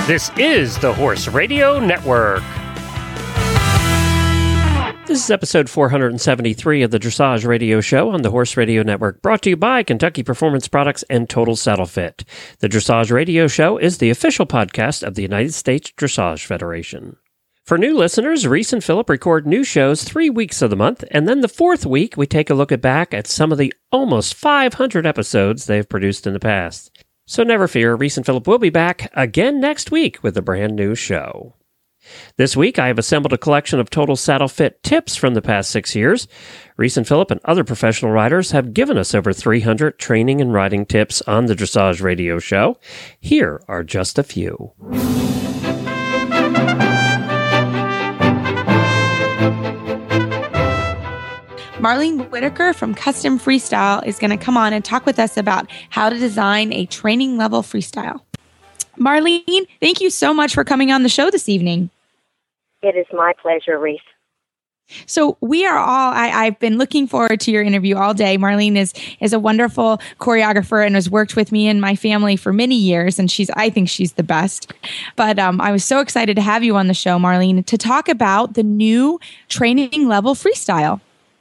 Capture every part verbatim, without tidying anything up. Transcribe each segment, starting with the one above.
This is the Horse Radio Network. This is episode four hundred seventy-three of the Dressage Radio Show on the Horse Radio Network, brought to you by Kentucky Performance Products and Total Saddle Fit. The Dressage Radio Show is the official podcast of the United States Dressage Federation. For new listeners, Reese and Phillip record new shows three weeks of the month, and then the fourth week we take a look at back at some of the almost five hundred episodes they've produced in the past. So never fear, Reese and Phillip will be back again next week with a brand new show. This week, I have assembled a collection of Total Saddle Fit tips from the past six years. Reese and Phillip and other professional riders have given us over three hundred training and riding tips on the Dressage Radio Show. Here are just a few. Marlene Whitaker from Custom Freestyle is going to come on and talk with us about how to design a training level freestyle. Marlene, thank you so much for coming on the show this evening. It is my pleasure, Reese. So we are all, I, I've been looking forward to your interview all day. Marlene is is a wonderful choreographer and has worked with me and my family for many years. And she's, I think she's the best. But um, I was so excited to have you on the show, Marlene, to talk about the new training level freestyle.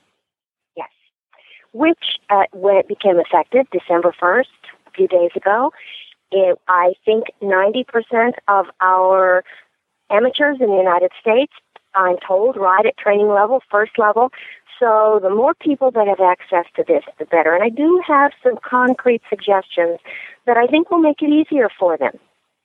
Which, uh, when it became effective December first, a few days ago, it, I think ninety percent of our amateurs in the United States, I'm told, ride at training level, first level. So the more people that have access to this, the better. And I do have some concrete suggestions that I think will make it easier for them.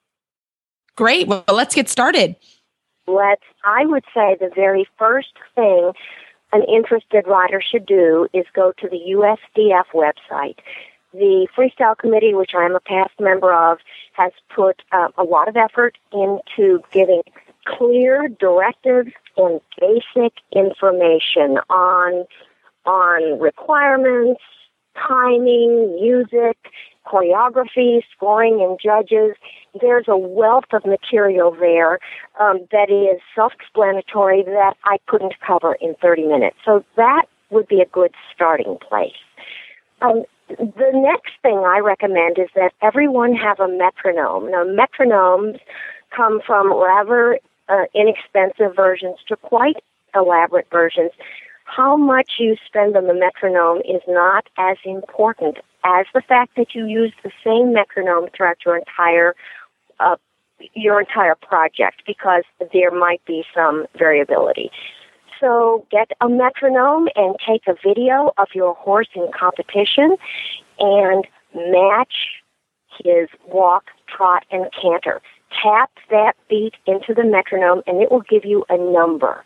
Great. Well, let's get started. Let's, I would say the very first thing an interested rider should do is go to the U S D F website. The Freestyle Committee, which I'm a past member of, has put uh, a lot of effort into giving clear directives and basic information on on requirements, timing, music, choreography, scoring, and judges. There's a wealth of material there um, that is self-explanatory that I couldn't cover in thirty minutes. So that would be a good starting place. Um, the next thing I recommend is that everyone have a metronome. Now, metronomes come from rather uh, inexpensive versions to quite elaborate versions. How much you spend on the metronome is not as important as the fact that you use the same metronome throughout your entire uh, your entire project, because there might be some variability. So get a metronome and take a video of your horse in competition and match his walk, trot, and canter. Tap that beat into the metronome and it will give you a number.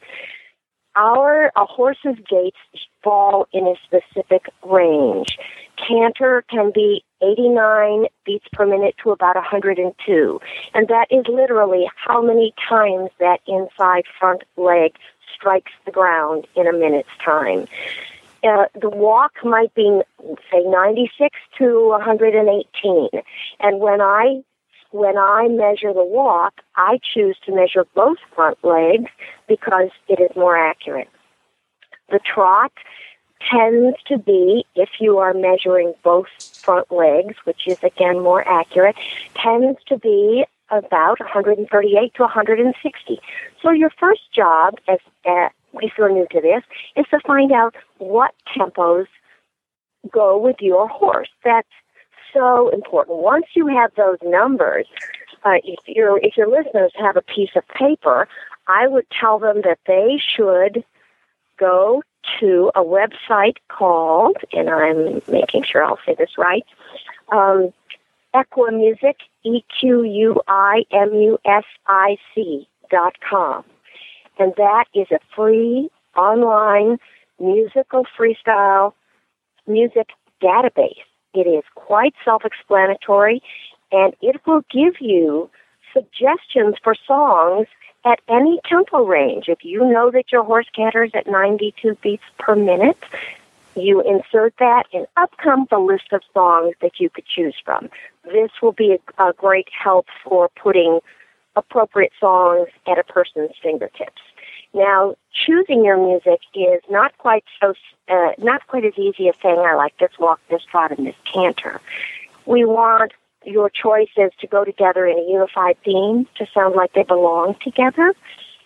Our a horse's gaits fall in a specific range. Canter can be eighty-nine beats per minute to about one hundred two. And that is literally how many times that inside front leg strikes the ground in a minute's time. Uh, the walk might be, say, ninety-six to one hundred eighteen. And when I When I measure the walk, I choose to measure both front legs because it is more accurate. The trot tends to be, if you are measuring both front legs, which is, again, more accurate, tends to be about one thirty-eight to one sixty. So your first job, as uh, if you're new to this, is to find out what tempos go with your horse. That's so important. Once you have those numbers, uh, if your if your listeners have a piece of paper, I would tell them that they should go to a website called, and I'm making sure I'll say this right, um, Equimusic, E Q U I M U S I C dot com. And that is a free online musical freestyle music database. It is quite self-explanatory, and it will give you suggestions for songs at any tempo range. If you know that your horse canters at ninety-two beats per minute, you insert that, and up comes a list of songs that you could choose from. This will be a, a great help for putting appropriate songs at a person's fingertips. Now, choosing your music is not quite so uh, not quite as easy as saying, I like this walk, this trot, and this canter. We want your choice is to go together in a unified theme to sound like they belong together.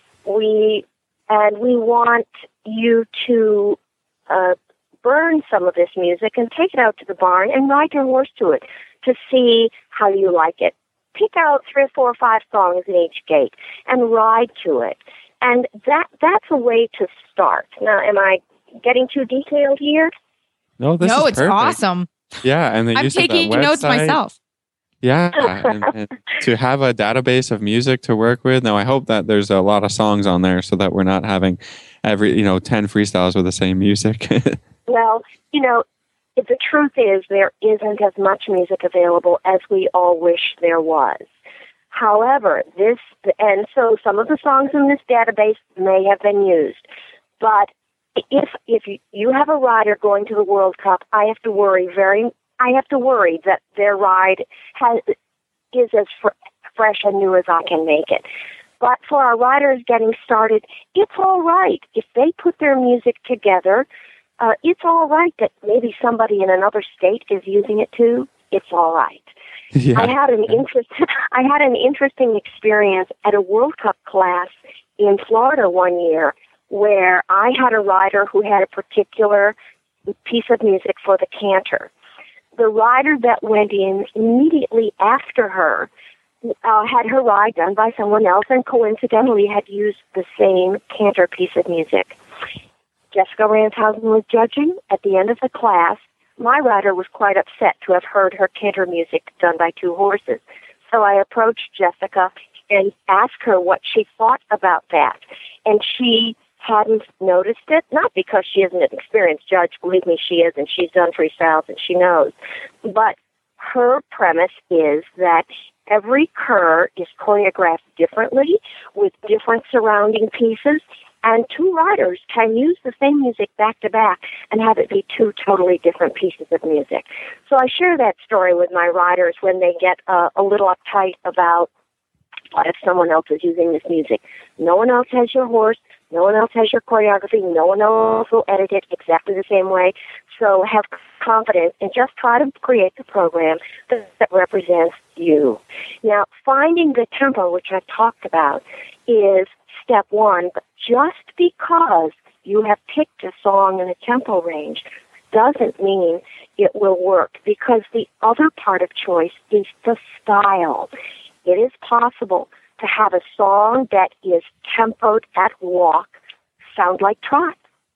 We and we want you to uh, burn some of this music and take it out to the barn and ride your horse to it to see how you like it. Pick out three or four or five songs in each gait and ride to it. And that that's a way to start. Now, am I getting too detailed here? No, this no, is it's perfect. awesome. Yeah, and the I'm use of that taking notes website. myself. Yeah, and, and to have a database of music to work with. Now, I hope that there's a lot of songs on there so that we're not having every, you know, ten freestyles with the same music. Well, you know, the truth is there isn't as much music available as we all wish there was. However, this, and so some of the songs in this database may have been used, but if if you have a rider going to the World Cup, I have to worry very I have to worry that their ride has, is as fr- fresh and new as I can make it. But for our riders getting started, it's all right. If they put their music together, uh, it's all right that maybe somebody in another state is using it too. It's all right. Yeah. I had an interest. I had an interesting experience at a World Cup class in Florida one year where I had a rider who had a particular piece of music for the canter. The rider that went in immediately after her uh, had her ride done by someone else and coincidentally had used the same canter piece of music. Jessica Ranshausen was judging. At the end of the class, my rider was quite upset to have heard her canter music done by two horses. So I approached Jessica and asked her what she thought about that. And she hadn't noticed it, not because she isn't an experienced judge, believe me, she is, and she's done freestyles and she knows. But her premise is that every cur is choreographed differently with different surrounding pieces, and two riders can use the same music back to back and have it be two totally different pieces of music. So I share that story with my riders when they get uh, a little uptight about what if someone else is using this music. No one else has your horse. No one else has your choreography. No one else will edit it exactly the same way. So have confidence and just try to create the program that, that represents you. Now, finding the tempo, which I've talked about, is step one. But just because you have picked a song in a tempo range doesn't mean it will work, because the other part of choice is the style. It is possible to have a song that is tempoed at walk sound like trot.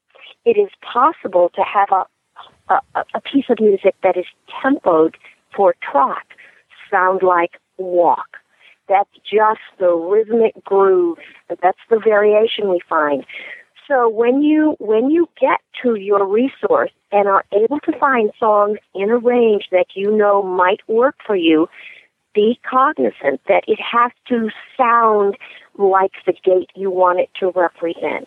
It is possible to have a, a, a piece of music that is tempoed for trot sound like walk. That's just the rhythmic groove. That's the variation we find. So when you when you get to your resource and are able to find songs in a range that you know might work for you, be cognizant that it has to sound like the gait you want it to represent.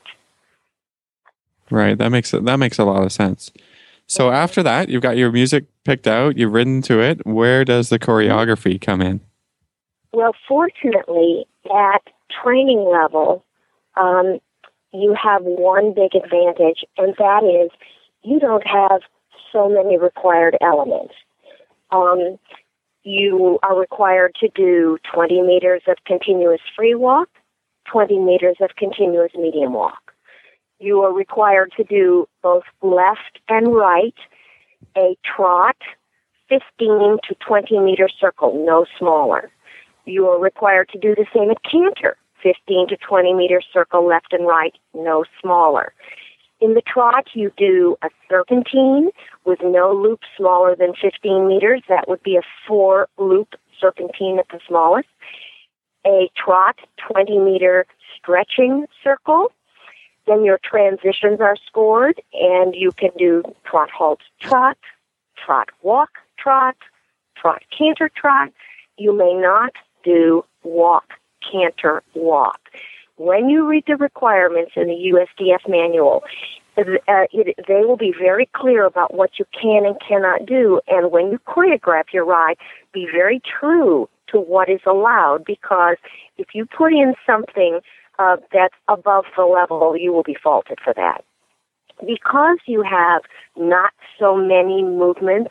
Right. That makes that makes a lot of sense. So after that, you've got your music picked out, you've written to it. Where does the choreography come in? Well, fortunately, at training level, um, you have one big advantage, and that is you don't have so many required elements. Um, you are required to do twenty meters of continuous free walk, twenty meters of continuous medium walk. You are required to do both left and right, a trot, fifteen to twenty meter circle, no smaller. You are required to do the same at canter, fifteen to twenty meter circle left and right, no smaller. In the trot, you do a serpentine with no loop smaller than fifteen meters. That would be a four-loop serpentine at the smallest. A trot, twenty meter stretching circle. Then your transitions are scored, and you can do trot, halt, trot, trot, walk, trot, trot, canter, trot. You may not do walk, canter, walk. When you read the requirements in the U S D F manual, uh, it, they will be very clear about what you can and cannot do. And when you choreograph your ride, be very true to what is allowed, because if you put in something uh, that's above the level, you will be faulted for that. Because you have not so many movements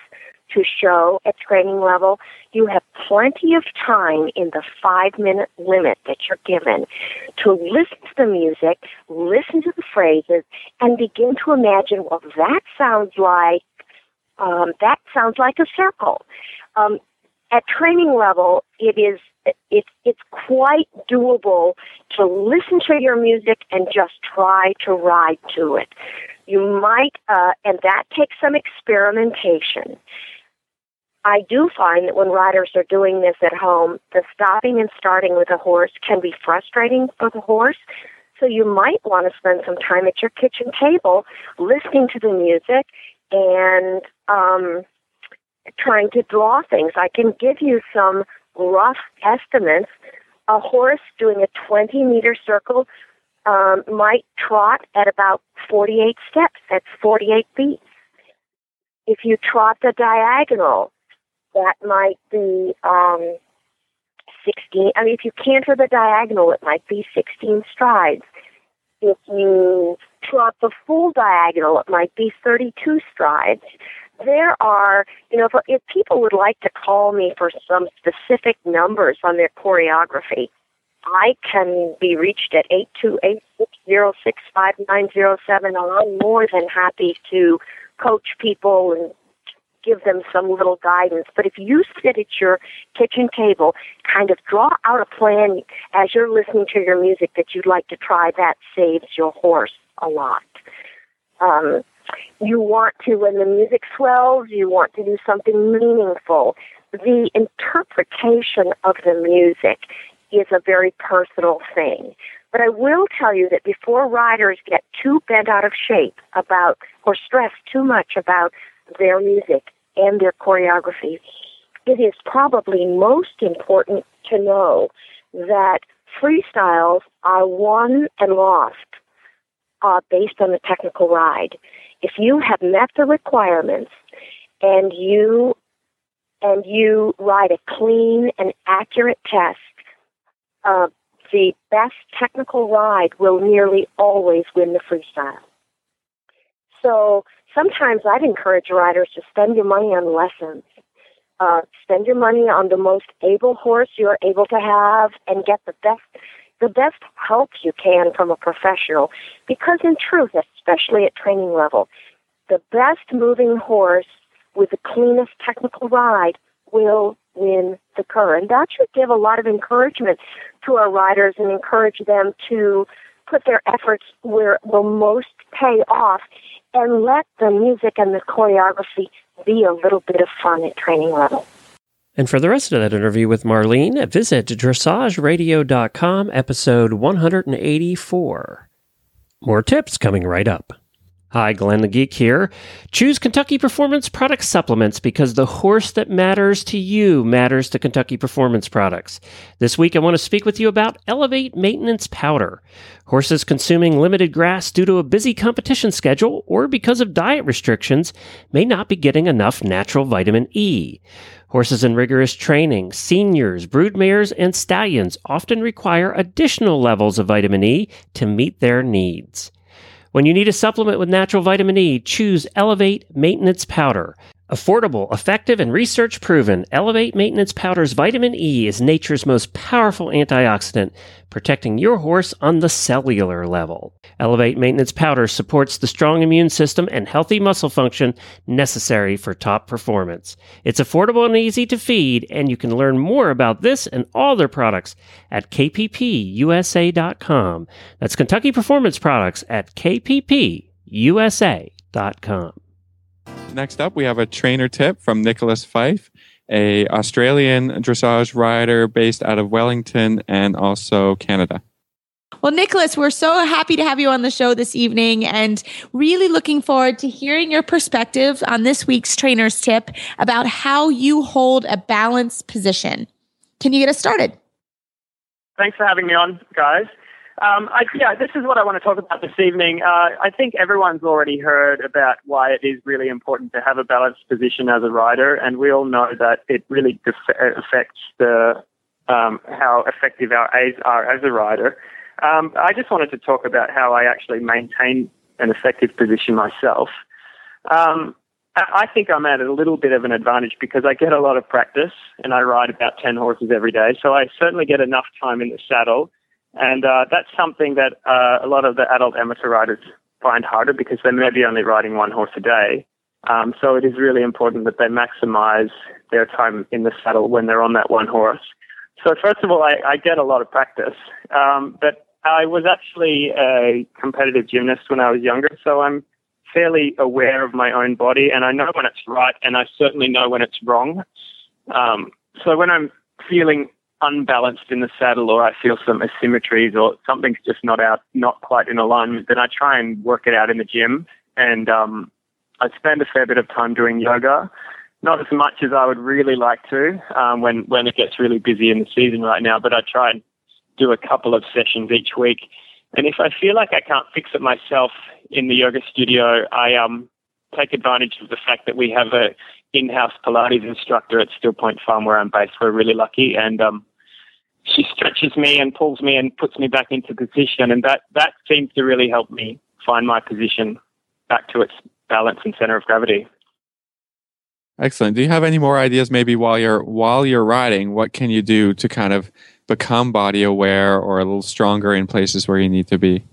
to show at training level, you have plenty of time in the five-minute limit that you're given to listen to the music, listen to the phrases, and begin to imagine, well, that sounds like um, that sounds like a circle. Um, at training level, it is it's it's quite doable to listen to your music and just try to ride to it. You might, uh, and that takes some experimentation. I do find that when riders are doing this at home, the stopping and starting with a horse can be frustrating for the horse. So you might want to spend some time at your kitchen table listening to the music and um, trying to draw things. I can give you some rough estimates. A horse doing a twenty-meter circle um, might trot at about forty-eight steps. That's forty-eight beats. If you trot the diagonal, that might be um, sixteen. I mean, if you canter the diagonal, it might be sixteen strides. If you trot the full diagonal, it might be thirty-two strides. There are, you know, if, if people would like to call me for some specific numbers on their choreography, I can be reached at eight two eight, six zero six, five nine zero seven. I'm more than happy to coach people and give them some little guidance. But if you sit at your kitchen table, kind of draw out a plan as you're listening to your music that you'd like to try, that saves your horse a lot. Um, you want to, when the music swells, you want to do something meaningful. The interpretation of the music is a very personal thing. But I will tell you that before riders get too bent out of shape about or stress too much about their music and their choreography, it is probably most important to know that freestyles are won and lost uh, based on the technical ride. If you have met the requirements and you and you ride a clean and accurate test, uh, the best technical ride will nearly always win the freestyle. So sometimes I'd encourage riders to spend your money on lessons. Uh, spend your money on the most able horse you're able to have and get the best the best help you can from a professional. Because in truth, especially at training level, the best moving horse with the cleanest technical ride will win the cur. And that should give a lot of encouragement to our riders and encourage them to put their efforts where it will most pay off and let the music and the choreography be a little bit of fun at training level. And for the rest of that interview with Marlene, visit dressage radio dot com, episode one eighty-four. More tips coming right up. Hi, Glenn the Geek here. Choose Kentucky Performance Product Supplements because the horse that matters to you matters to Kentucky Performance Products. This week I want to speak with you about Elevate Maintenance Powder. Horses consuming limited grass due to a busy competition schedule or because of diet restrictions may not be getting enough natural vitamin E. Horses in rigorous training, seniors, broodmares, and stallions often require additional levels of vitamin E to meet their needs. When you need a supplement with natural vitamin E, choose Elevate Maintenance Powder. Affordable, effective, and research proven, Elevate Maintenance Powder's vitamin E is nature's most powerful antioxidant, protecting your horse on the cellular level. Elevate Maintenance Powder supports the strong immune system and healthy muscle function necessary for top performance. It's affordable and easy to feed, and you can learn more about this and all their products at K P P U S A dot com. That's Kentucky Performance Products at K P P U S A dot com. Next up, we have a trainer tip from Nicholas Fife, a Australian dressage rider based out of Wellington and also Canada. Well, Nicholas, we're so happy to have you on the show this evening and really looking forward to hearing your perspective on this week's trainer's tip about how you hold a balanced position. Can you get us started? Thanks for having me on, guys. Um, I, yeah, this is what I want to talk about this evening. Uh, I think everyone's already heard about why it is really important to have a balanced position as a rider, and we all know that it really def- affects the um, how effective our A's are as a rider. Um, I just wanted to talk about how I actually maintain an effective position myself. Um, I think I'm at a little bit of an advantage because I get a lot of practice and I ride about ten horses every day. So I certainly get enough time in the saddle. And uh, that's something that uh, a lot of the adult amateur riders find harder because they may be only riding one horse a day. Um, so it is really important that they maximize their time in the saddle when they're on that one horse. So first of all, I, I get a lot of practice. Um, but I was actually a competitive gymnast when I was younger, so I'm fairly aware of my own body, and I know when it's right, and I certainly know when it's wrong. Um, so when I'm feeling unbalanced in the saddle, or I feel some asymmetries, or something's just not out, not quite in alignment, then I try and work it out in the gym. And um, I spend a fair bit of time doing yoga, not as much as I would really like to um, when when it gets really busy in the season right now. But I try and do a couple of sessions each week. And if I feel like I can't fix it myself in the yoga studio, I um, take advantage of the fact that we have a in-house Pilates instructor at Still Point Farm where I'm based. We're really lucky. And um, she stretches me and pulls me and puts me back into position. And that, that seems to really help me find my position back to its balance and center of gravity. Excellent. Do you have any more ideas maybe while you're while you're riding? What can you do to kind of become body aware or a little stronger in places where you need to be?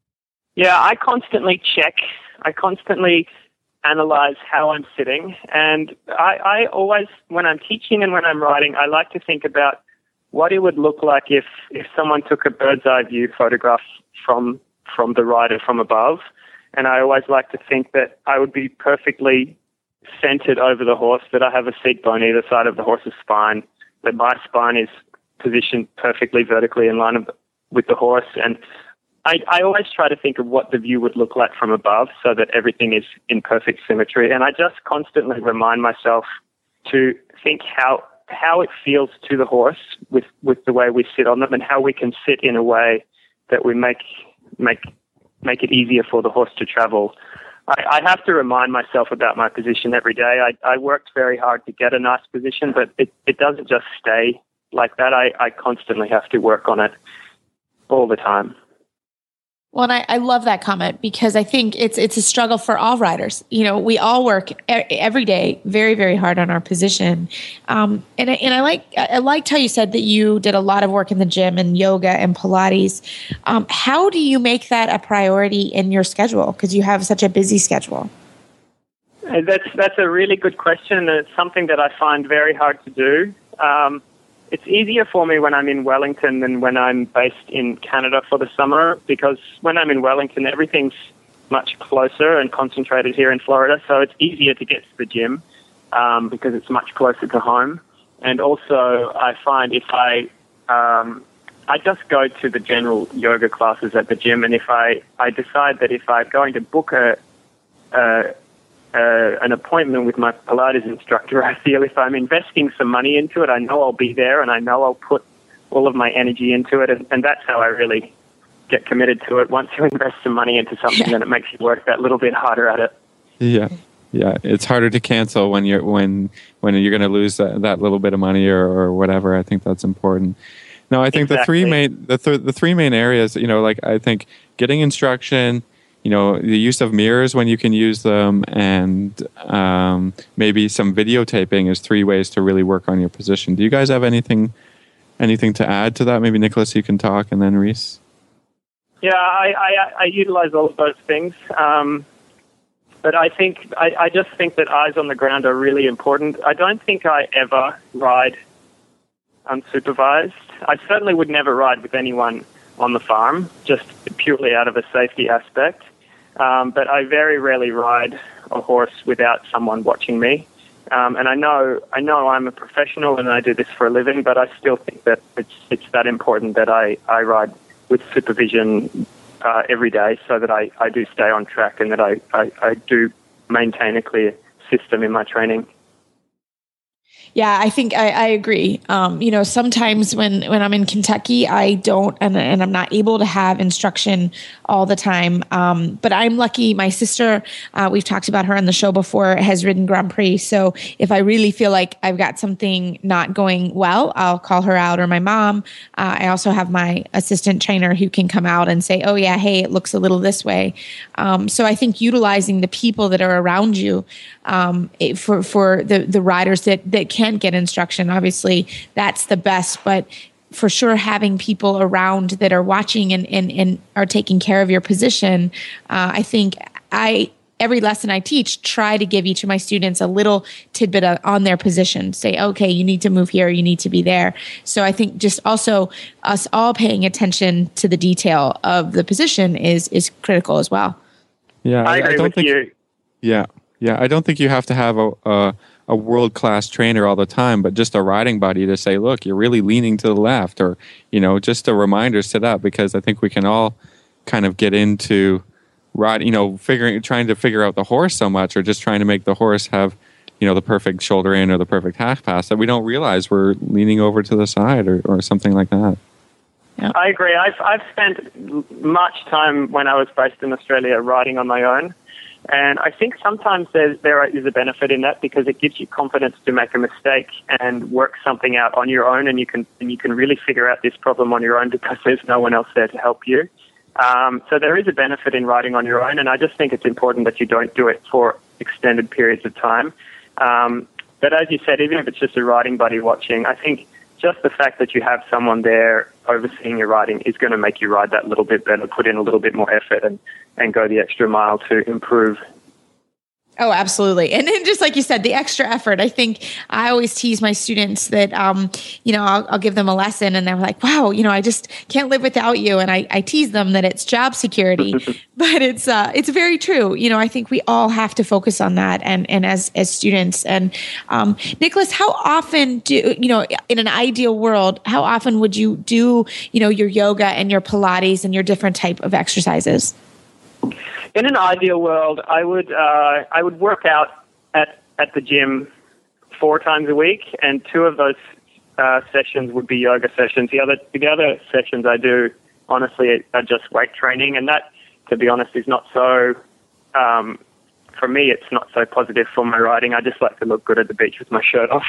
Yeah, I constantly check. I constantly analyze how I'm sitting. And I, I always, when I'm teaching and when I'm riding, I like to think about what it would look like if, if someone took a bird's eye view photograph from from the rider from above. And I always like to think that I would be perfectly centered over the horse, that I have a seat bone either side of the horse's spine, that my spine is positioned perfectly vertically in line with the horse. And I, I always try to think of what the view would look like from above so that everything is in perfect symmetry. And I just constantly remind myself to think how how it feels to the horse with, with the way we sit on them, and how we can sit in a way that we make make make it easier for the horse to travel. I, I have to remind myself about my position every day. I, I worked very hard to get a nice position, but it, it doesn't just stay like that. I, I constantly have to work on it all the time. Well, and I, I love that comment because I think it's it's a struggle for all riders. You know, we all work e- every day very, very hard on our position. Um, and I, and I like I liked how you said that you did a lot of work in the gym and yoga and Pilates. Um, how do you make that a priority in your schedule? Because you have such a busy schedule. That's that's a really good question, and it's something that I find very hard to do. Um, It's easier for me when I'm in Wellington than when I'm based in Canada for the summer, because when I'm in Wellington, everything's much closer and concentrated here in Florida, so it's easier to get to the gym um, because it's much closer to home. And also, I find if I um, I just go to the general yoga classes at the gym, and if I, I decide that if I'm going to book a, a Uh, an appointment with my Pilates instructor, I feel if I'm investing some money into it, I know I'll be there and I know I'll put all of my energy into it. And, and that's how I really get committed to it. Once you invest some money into something, then it makes you work that little bit harder at it. Yeah. Yeah. It's harder to cancel when you're, when, when you're going to lose that, that little bit of money or, or whatever. I think that's important. No, I think exactly. the three main, the, th- the three main areas, you know, like I think getting instruction, you know, the use of mirrors when you can use them, and um, maybe some videotaping is three ways to really work on your position. Do you guys have anything anything to add to that? Maybe Nicholas, you can talk, and then Reese. Yeah, I, I, I utilize all of those things. Um, but I think I, I just think that eyes on the ground are really important. I don't think I ever ride unsupervised. I certainly would never ride with anyone on the farm, just purely out of a safety aspect. Um, but I very rarely ride a horse without someone watching me. Um, and I know I know I'm a professional and I do this for a living, but I still think that it's it's that important that I, I ride with supervision uh, every day so that I, I do stay on track and that I, I, I do maintain a clear system in my training. Yeah, I think I, I agree. Um, you know, sometimes when, when I'm in Kentucky, I don't, and, and I'm not able to have instruction all the time. Um, but I'm lucky. My sister, uh, we've talked about her on the show before, has ridden Grand Prix. So if I really feel like I've got something not going well, I'll call her out, or my mom. Uh, I also have my assistant trainer who can come out and say, oh yeah, hey, it looks a little this way. Um, so I think utilizing the people that are around you um, it, for for the the riders that that can get instruction. Obviously, that's the best, but for sure, having people around that are watching and and, and are taking care of your position, uh, I think I. Every lesson I teach, try to give each of my students a little tidbit of, on their position. Say, okay, you need to move here, you need to be there. So I think just also us all paying attention to the detail of the position is is critical as well. Yeah, I agree I don't with think, you. Yeah, yeah, I don't think you have to have a, a a world class trainer all the time, but just a riding buddy to say, look, you're really leaning to the left, or you know, just a reminder, sit up, because I think we can all kind of get into Ride, you know, figuring, trying to figure out the horse so much, or just trying to make the horse have, you know, the perfect shoulder in or the perfect half pass, that we don't realize we're leaning over to the side or, or something like that. Yeah. I agree. I've I've spent much time when I was based in Australia riding on my own, and I think sometimes there there is a benefit in that, because it gives you confidence to make a mistake and work something out on your own, and you can and you can really figure out this problem on your own because there's no one else there to help you. Um, so there is a benefit in riding on your own, and I just think it's important that you don't do it for extended periods of time. Um, but as you said, even if it's just a riding buddy watching, I think just the fact that you have someone there overseeing your riding is going to make you ride that little bit better, put in a little bit more effort, and, and go the extra mile to improve. Oh, absolutely. And then just like you said, the extra effort. I think I always tease my students that, um, you know, I'll, I'll give them a lesson and they're like, wow, you know, I just can't live without you. And I, I tease them that it's job security, but it's, uh, it's very true. You know, I think we all have to focus on that. And, and as, as students and, um, Nicholas, how often do, you know, in an ideal world, how often would you do, you know, your yoga and your Pilates and your different type of exercises? In an ideal world, I would uh, I would work out at, at the gym four times a week, and two of those uh, sessions would be yoga sessions. The other the other sessions I do, honestly, are just weight training, and that, to be honest, is not so. Um, for me, it's not so positive for my riding. I just like to look good at the beach with my shirt off.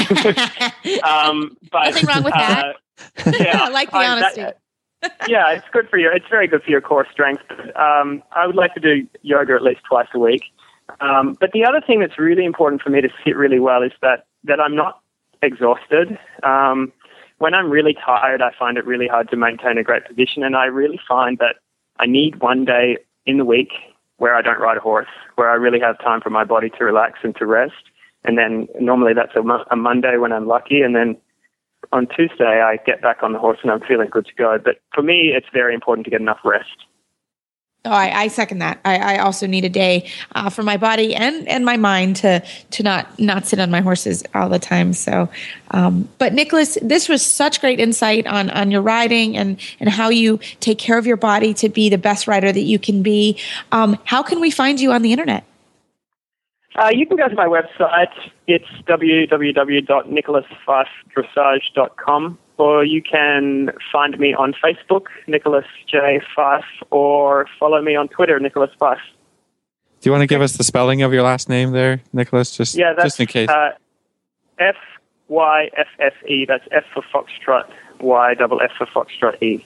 um, but, Nothing wrong with that. Uh, yeah, I like the I, honesty. That, yeah, it's good for you. It's very good for your core strength. Um, I would like to do yoga at least twice a week. Um, but the other thing that's really important for me to sit really well is that, that I'm not exhausted. Um, when I'm really tired, I find it really hard to maintain a great position, and I really find that I need one day in the week where I don't ride a horse, where I really have time for my body to relax and to rest. And then normally that's a, mo- a Monday when I'm lucky, and then on Tuesday, I get back on the horse and I'm feeling good to go. But for me, it's very important to get enough rest. Oh, I, I second that. I, I also need a day uh, for my body and, and my mind to to not not sit on my horses all the time. So, um, but Nicholas, this was such great insight on on your riding and and how you take care of your body to be the best rider that you can be. Um, how can we find you on the internet? Uh, you can go to my website. It's w w w dot nicholas fife dressage dot com, or you can find me on Facebook, Nicholas J. Fife, or follow me on Twitter, Nicholas Fife. Do you want to give us the spelling of your last name there, Nicholas? Just, yeah, that's, just in case. Uh, F Y F F E. That's F for Foxtrot, Y double F for Foxtrot E.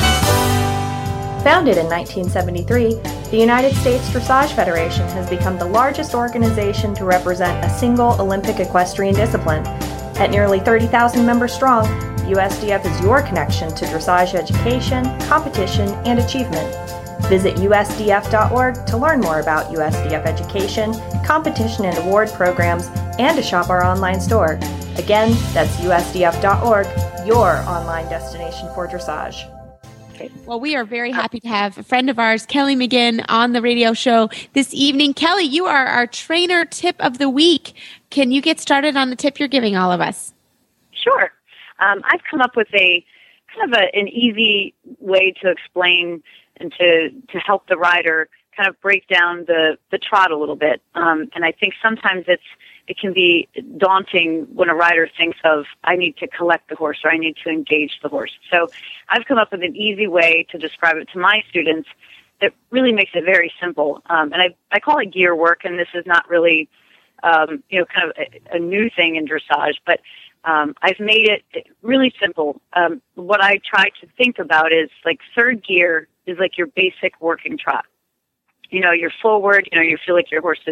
Founded in nineteen seventy-three, the United States Dressage Federation has become the largest organization to represent a single Olympic equestrian discipline. At nearly thirty thousand members strong, U S D F is your connection to dressage education, competition, and achievement. Visit U S D F dot org to learn more about U S D F education, competition and award programs, and to shop our online store. Again, that's U S D F dot org, your online destination for dressage. Well, we are very happy to have a friend of ours, Kelly McGinn, on the radio show this evening. Kelly, you are our trainer tip of the week. Can you get started on the tip you're giving all of us? Sure. Um, I've come up with a kind of a, an easy way to explain and to, to help the rider kind of break down the, the trot a little bit. Um, and I think sometimes it's it can be daunting when a rider thinks of, I need to collect the horse or I need to engage the horse. So I've come up with an easy way to describe it to my students that really makes it very simple. Um, and I, I call it gear work, and this is not really, um, you know, kind of a, a new thing in dressage, but um, I've made it really simple. Um, what I try to think about is like third gear is like your basic working trot. You know, you're forward, you know, you feel like your horse is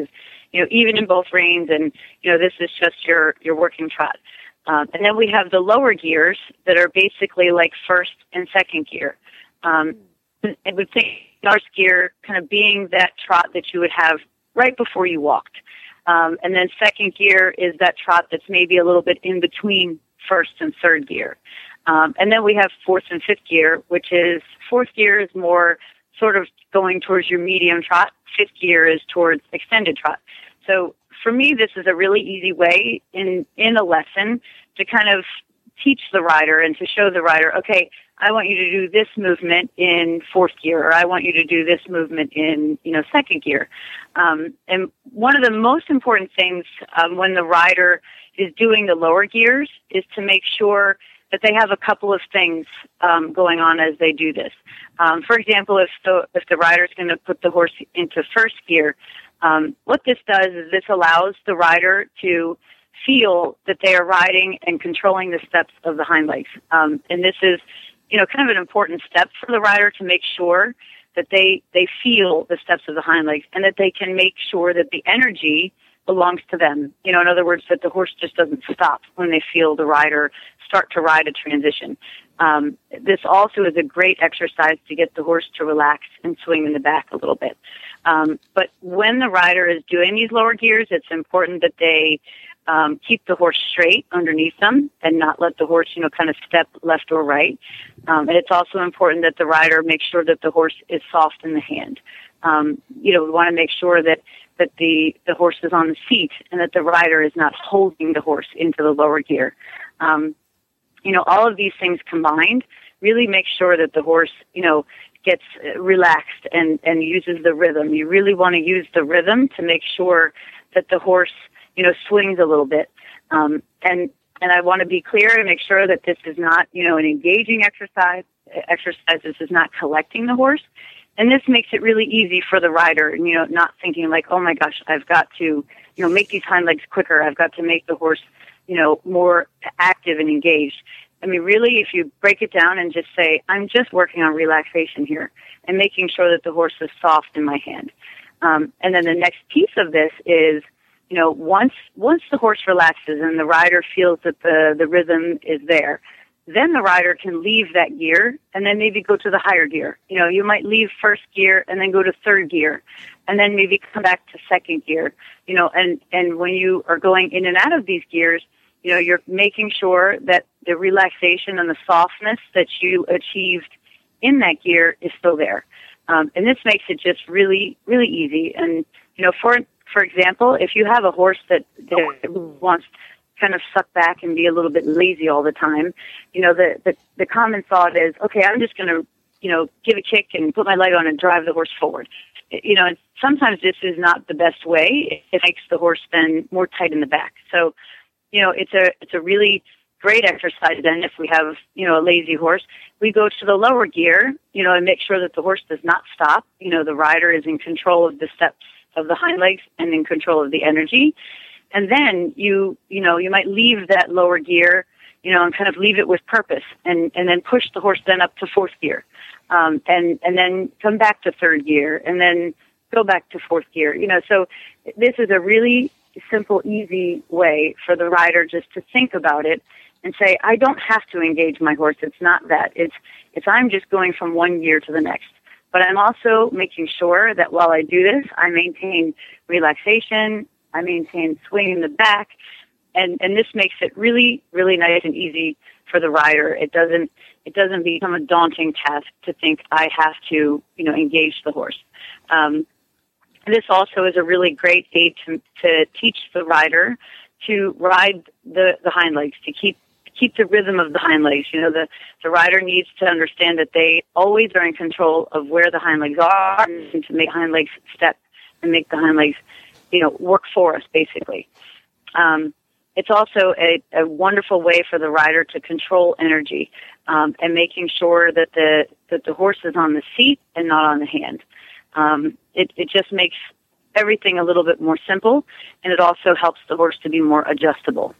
you know, even in both reins, and, you know, this is just your, your working trot. Um, and then we have the lower gears that are basically like first and second gear. Um, I would think first gear kind of being that trot that you would have right before you walked. Um, and then second gear is that trot that's maybe a little bit in between first and third gear. Um, and then we have fourth and fifth gear, which is fourth gear is more sort of going towards your medium trot. Fifth gear is towards extended trot. So for me, this is a really easy way in, in a lesson to kind of teach the rider and to show the rider, okay, I want you to do this movement in fourth gear, or I want you to do this movement in, you know, second gear. Um, and one of the most important things um, when the rider is doing the lower gears is to make sure that they have a couple of things um, going on as they do this. Um, for example, if the if the rider is going to put the horse into first gear, um, what this does is this allows the rider to feel that they are riding and controlling the steps of the hind legs. Um, and this is, you know, kind of an important step for the rider to make sure that they, they feel the steps of the hind legs and that they can make sure that the energy belongs to them. You know, in other words, that the horse just doesn't stop when they feel the rider start to ride a transition. Um, this also is a great exercise to get the horse to relax and swing in the back a little bit. Um, but when the rider is doing these lower gears, it's important that they Um, keep the horse straight underneath them and not let the horse, you know, kind of step left or right. Um, and it's also important that the rider make sure that the horse is soft in the hand. Um, you know, we want to make sure that, that the, the horse is on the seat and that the rider is not holding the horse into the lower gear. Um, you know, all of these things combined really make sure that the horse, you know, gets relaxed and, and uses the rhythm. You really want to use the rhythm to make sure that the horse, you know, swings a little bit. Um, and, and I want to be clear and make sure that this is not, you know, an engaging exercise, exercise. This is not collecting the horse. And this makes it really easy for the rider, you know, not thinking like, oh my gosh, I've got to, you know, make these hind legs quicker. I've got to make the horse, you know, more active and engaged. I mean, really, if you break it down and just say, I'm just working on relaxation here and making sure that the horse is soft in my hand. Um, and then the next piece of this is, you know, once once the horse relaxes and the rider feels that the, the rhythm is there, then the rider can leave that gear and then maybe go to the higher gear. You know, you might leave first gear and then go to third gear and then maybe come back to second gear. You know, and, and when you are going in and out of these gears, you know, you're making sure that the relaxation and the softness that you achieved in that gear is still there. Um, and this makes it just really, really easy. And, you know, for For example, if you have a horse that, that wants to kind of suck back and be a little bit lazy all the time, you know, the, the, the common thought is, okay, I'm just going to, you know, give a kick and put my leg on and drive the horse forward. You know, and sometimes this is not the best way. It makes the horse then more tight in the back. So, you know, it's a, it's a really great exercise then if we have, you know, a lazy horse. We go to the lower gear, you know, and make sure that the horse does not stop. You know, the rider is in control of the steps of the hind legs and in control of the energy. And then you, you know, you might leave that lower gear, you know, and kind of leave it with purpose and, and then push the horse then up to fourth gear. Um, and, and then come back to third gear and then go back to fourth gear. You know, so this is a really simple, easy way for the rider just to think about it and say, I don't have to engage my horse. It's not that. It's, it's I'm just going from one gear to the next. But I'm also making sure that while I do this, I maintain relaxation, I maintain swing in the back, and, and this makes it really, really nice and easy for the rider. It doesn't it doesn't become a daunting task to think I have to, you know, engage the horse. Um, this also is a really great aid to, to teach the rider to ride the, the hind legs, to keep keep the rhythm of the hind legs. You know, the, the rider needs to understand that they always are in control of where the hind legs are and to make hind legs step and make the hind legs, you know, work for us, basically. Um, it's also a, a wonderful way for the rider to control energy um, and making sure that the that the horse is on the seat and not on the hand. Um, it, it just makes everything a little bit more simple, and it also helps the horse to be more adjustable.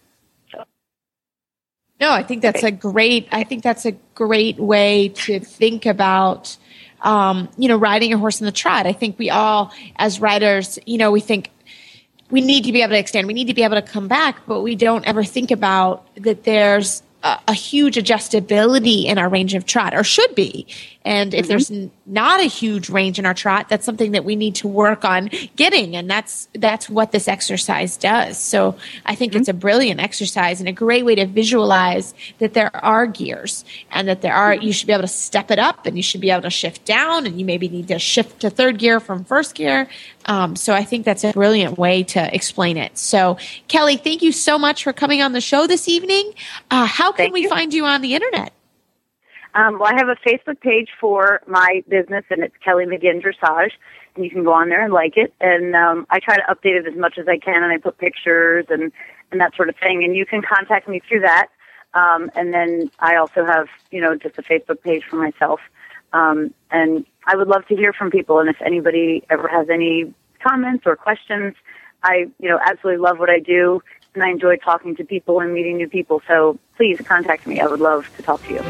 No, I think that's a great, I think that's a great way to think about, um, you know, riding a horse in the trot. I think we all, as riders, you know, we think, we need to be able to extend, we need to be able to come back, but we don't ever think about that there's a, a huge adjustability in our range of trot, or should be. And if mm-hmm. there's n- not a huge range in our trot, that's something that we need to work on getting. And that's that's what this exercise does. So I think mm-hmm. it's a brilliant exercise and a great way to visualize that there are gears and that there are, you should be able to step it up and you should be able to shift down, and you maybe need to shift to third gear from first gear. Um, so I think that's a brilliant way to explain it. So Kelly, thank you so much for coming on the show this evening. Uh, how can thank we you. find you on the internet? Um, well, I have a Facebook page for my business, and it's Kelly McGinn Dressage, and you can go on there and like it. And um, I try to update it as much as I can, and I put pictures and, and that sort of thing. And you can contact me through that. Um, and then I also have, you know, just a Facebook page for myself. Um, and I would love to hear from people. And if anybody ever has any comments or questions, I, you know, absolutely love what I do, and I enjoy talking to people and meeting new people. So please contact me. I would love to talk to you.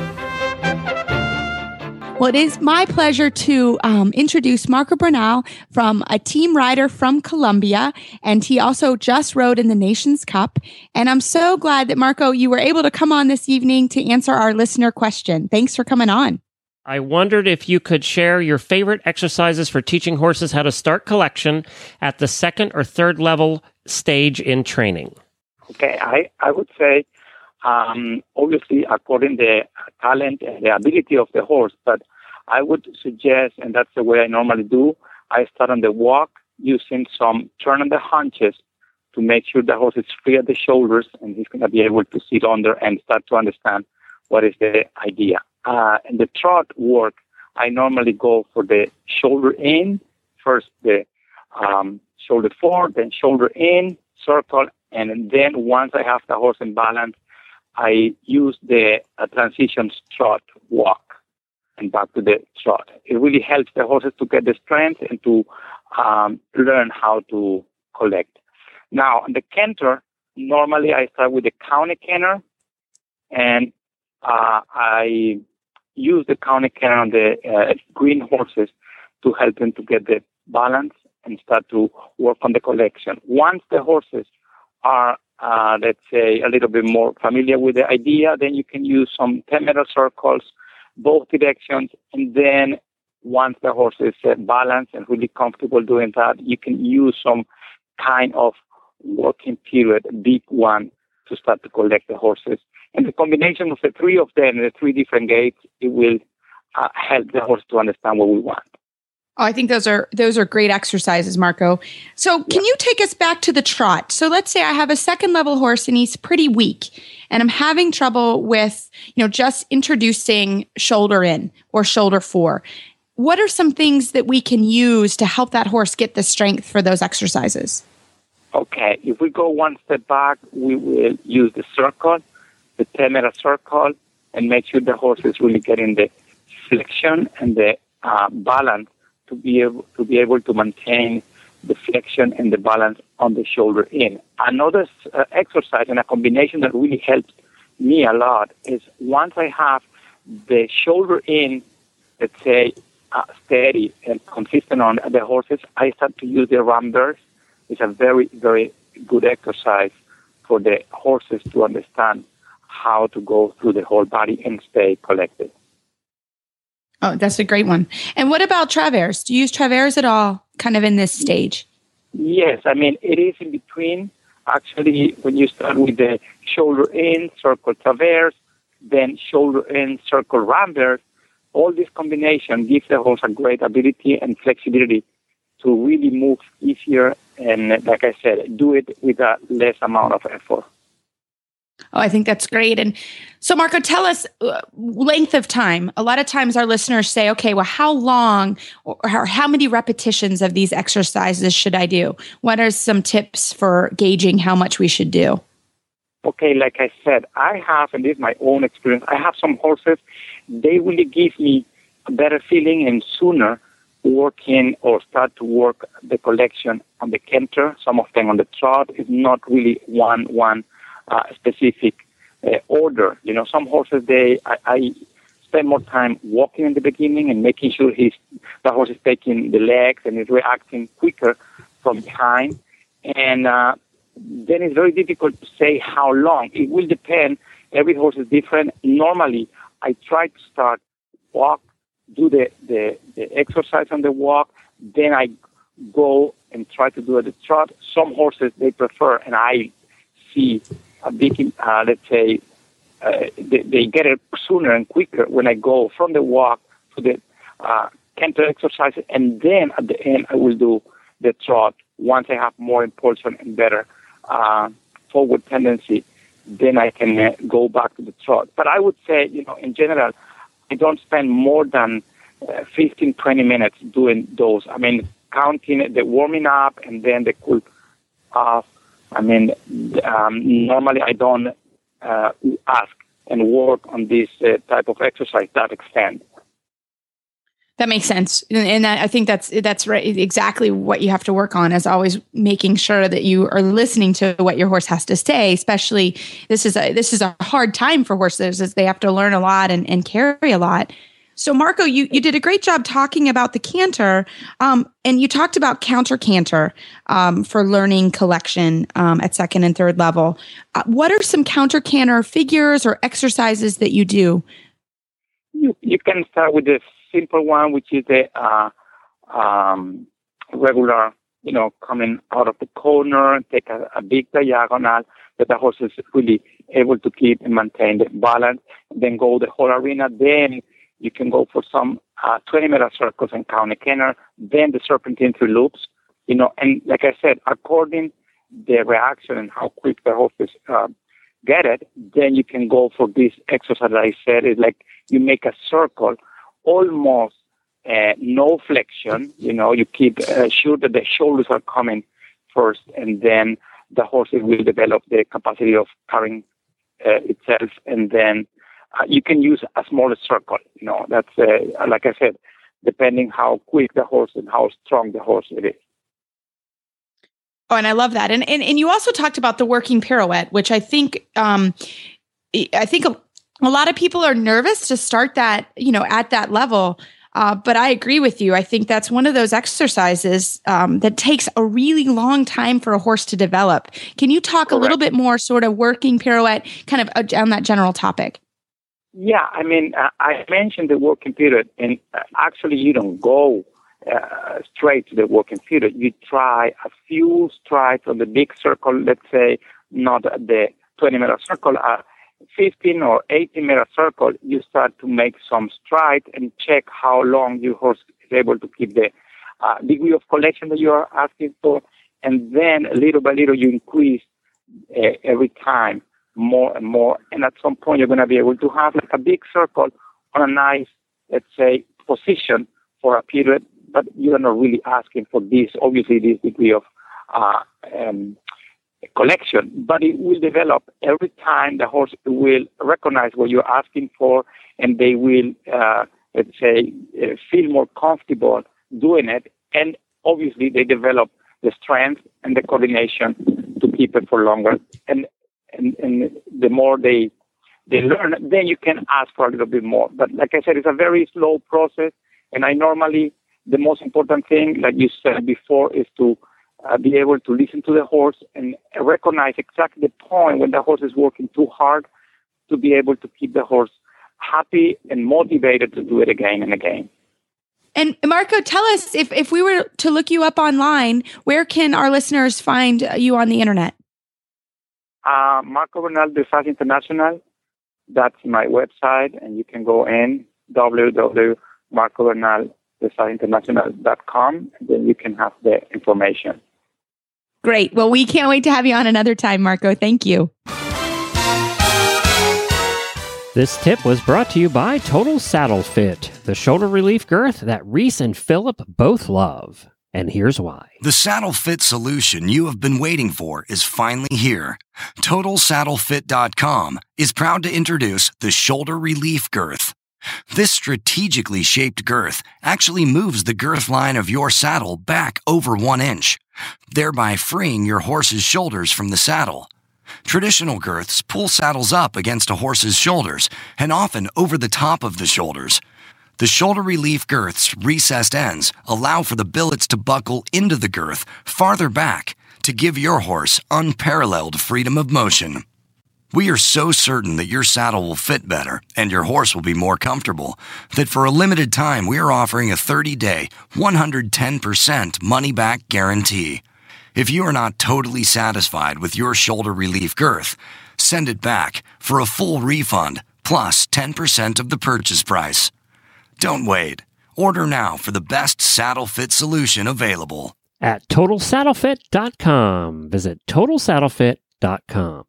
Well, it is my pleasure to um, introduce Marco Bernal, from a team rider from Colombia, and he also just rode in the Nations Cup. And I'm so glad that, Marco, you were able to come on this evening to answer our listener question. Thanks for coming on. I wondered if you could share your favorite exercises for teaching horses how to start collection at the second or third level stage in training. Okay, I, I would say, um, obviously, according to the talent and the ability of the horse, but I would suggest, and that's the way I normally do, I start on the walk using some turn on the haunches to make sure the horse is free at the shoulders and he's going to be able to sit under and start to understand what is the idea. Uh, and the trot work, I normally go for the shoulder in, first the um, shoulder forward, then shoulder in, circle, and then once I have the horse in balance, I use the uh, transition trot walk and back to the trot. It really helps the horses to get the strength and to um, learn how to collect. Now, on the canter, normally I start with the counter canter, and uh, I use the counter canter on the uh, green horses to help them to get the balance and start to work on the collection. Once the horses are, uh, let's say, a little bit more familiar with the idea, then you can use some ten-meter circles, both directions, and then once the horse is uh, balanced and really comfortable doing that, you can use some kind of working period, big one, to start to collect the horses. And the combination of the three of them, the three different gaits, it will uh, help the horse to understand what we want. Oh, I think those are those are great exercises, Marco. So can yeah. you take us back to the trot? So let's say I have a second level horse and he's pretty weak, and I'm having trouble with, you know, just introducing shoulder in or shoulder four. What are some things that we can use to help that horse get the strength for those exercises? Okay, if we go one step back, we will use the circle, the ten-meter circle, and make sure the horse is really getting the flexion and the uh, balance to be able to be able to maintain the flexion and the balance on the shoulder in. Another uh, exercise and a combination that really helps me a lot is once I have the shoulder in, let's say, uh, steady and consistent on the horses, I start to use the ram burst. It's a very, very good exercise for the horses to understand how to go through the whole body and stay collected. Oh, that's a great one. And what about traverse? Do you use traverse at all kind of in this stage? Yes. I mean, it is in between. Actually, when you start with the shoulder in, circle traverse, then shoulder in, circle ramblers, all this combination gives the horse a great ability and flexibility to really move easier and, like I said, do it with a less amount of effort. Oh, I think that's great. And so, Marco, tell us uh, length of time. A lot of times our listeners say, okay, well, how long or how many repetitions of these exercises should I do? What are some tips for gauging how much we should do? Okay, like I said, I have, and this is my own experience, I have some horses, they really give me a better feeling and sooner working or start to work the collection on the canter. Some of them on the trot. It's not really one, one, Uh, specific uh, order. You know, some horses, they I, I spend more time walking in the beginning and making sure he's the horse is taking the legs and is reacting quicker from behind. And uh, then it's very difficult to say how long. It will depend. Every horse is different. Normally, I try to start walk, do the, the, the exercise on the walk, then I go and try to do the trot. Some horses, they prefer, and I see a big, uh, let's say, uh, they, they get it sooner and quicker when I go from the walk to the uh, canter exercise, and then at the end I will do the trot. Once I have more impulsion and better uh, forward tendency, then I can uh, go back to the trot. But I would say, you know, in general, I don't spend more than uh, fifteen, twenty minutes doing those. I mean, counting the warming up and then the cool off. I mean, um, normally I don't uh, ask and work on this uh, type of exercise that extent. That makes sense, and, and I think that's that's right. Exactly what you have to work on is always making sure that you are listening to what your horse has to say. Especially this is a this is a hard time for horses as they have to learn a lot and, and carry a lot. So, Marco, you, you did a great job talking about the canter, um, and you talked about counter canter um, for learning collection um, at second and third level. Uh, what are some counter canter figures or exercises that you do? You you can start with the simple one, which is the uh, um, regular, you know, coming out of the corner, take a, a big diagonal that the horse is really able to keep and maintain the balance, then go the whole arena. Then you can go for some uh, twenty-meter circles and count a canter, then the serpentine through loops, you know, and like I said, according the reaction and how quick the horses uh, get it, then you can go for this exercise that I said is like you make a circle, almost uh, no flexion, you know, you keep uh, sure that the shoulders are coming first, and then the horses will develop the capacity of carrying uh, itself, and then uh, you can use a smaller circle, you know, that's, uh, like I said, depending how quick the horse and how strong the horse it is. Oh, and I love that. And and, and you also talked about the working pirouette, which I think, um, I think a, a lot of people are nervous to start that, you know, at that level. Uh, but I agree with you. I think that's one of those exercises um, that takes a really long time for a horse to develop. Can you talk Correct. a little bit more sort of working pirouette kind of on that general topic? Yeah, I mean, uh, I mentioned the working pirouette, and uh, actually you don't go uh, straight to the working pirouette. You try a few strides on the big circle, let's say, not the twenty-meter circle, uh, fifteen or eighteen meter circle. You start to make some strides and check how long your horse is able to keep the uh, degree of collection that you are asking for, and then little by little you increase uh, every time more and more, and at some point you're going to be able to have like a big circle on a nice, let's say, position for a pirouette, but you're not really asking for this, obviously, this degree of uh, um, collection, but it will develop every time. The horse will recognize what you're asking for, and they will, uh, let's say, uh, feel more comfortable doing it, and obviously they develop the strength and the coordination to keep it for longer. And And, and the more they they learn, then you can ask for a little bit more. But like I said, it's a very slow process. And I normally, the most important thing, like you said before, is to uh, be able to listen to the horse and recognize exactly the point when the horse is working too hard, to be able to keep the horse happy and motivated to do it again and again. And Marco, tell us, if, if we were to look you up online, where can our listeners find you on the internet? Uh, Marco Bernal Dressage International. That's my website, and you can go in w w w dot marco bernal dressage international dot com, and then you can have the information. Great. Well, we can't wait to have you on another time, Marco. Thank you. This tip was brought to you by Total Saddle Fit, the shoulder relief girth that Reese and Philip both love. And here's why. The saddle fit solution you have been waiting for is finally here. Total Saddle Fit dot com is proud to introduce the Shoulder Relief Girth. This strategically shaped girth actually moves the girth line of your saddle back over one inch, thereby freeing your horse's shoulders from the saddle. Traditional girths pull saddles up against a horse's shoulders and often over the top of the shoulders. The shoulder relief girth's recessed ends allow for the billets to buckle into the girth farther back to give your horse unparalleled freedom of motion. We are so certain that your saddle will fit better and your horse will be more comfortable that for a limited time we are offering a thirty-day, one hundred ten percent money-back guarantee. If you are not totally satisfied with your shoulder relief girth, send it back for a full refund plus ten percent of the purchase price. Don't wait. Order now for the best saddle fit solution available. At total saddle fit dot com. Visit total saddle fit dot com.